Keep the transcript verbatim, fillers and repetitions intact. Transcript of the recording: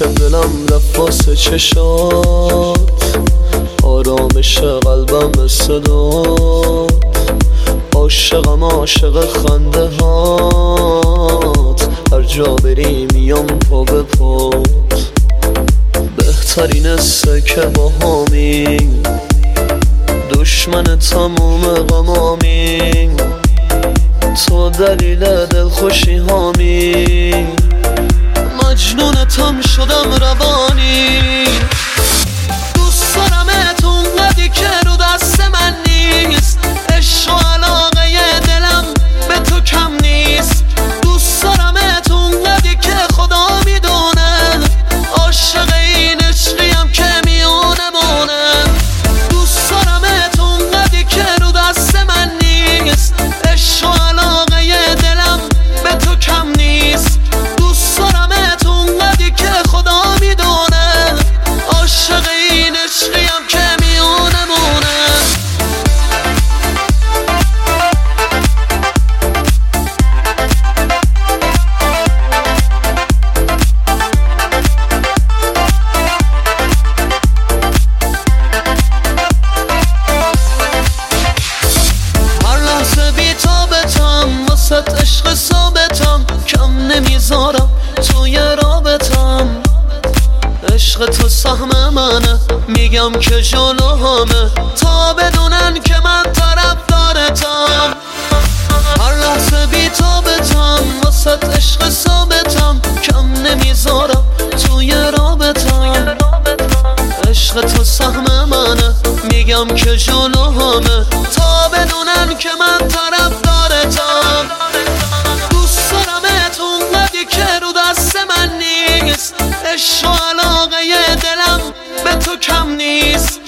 که دلم رفت واسه چشات، آرامش قلبم صدات، عاشقم عاشق خنده هات، هر جا بری میام پا به پات. بهترین سه که با همین، دشمن تموم غمامین، تو دلیل دلخوشی هامی، مجنونتم شدم روانی. دوست دارمت اونقدی که رو دست من نیست، عشق و علاقه دلم به تو کم نیست. دوست دارمت اونقدی که خدا میدونه، عاشق این عشقیم که میونمونه. دوست دارمت اونقدی که رو دست من نیست، عشق و علاقه دلم به تو کم نیست. دوست دارمت اونقدی که خدا میدونه، عاشق این عشقیم که میونمونه. واسه عشق ثابتم، کم نمیذارم توی رابطم. عشق تو سهم منه، میگم که جلو همه، تا بدونن که من طرفدارتم. هر لحظه بی تابتم، واسه عشق ثابتم، کم نمیذارم توی رابطم. عشق تو سهم منه، میگم که جلو همه، تا بدونن که من طرفدارتم. دوست دارمت اونقدی که رو دست من نیست، عشق و علاقه دلم به تو کم نیست.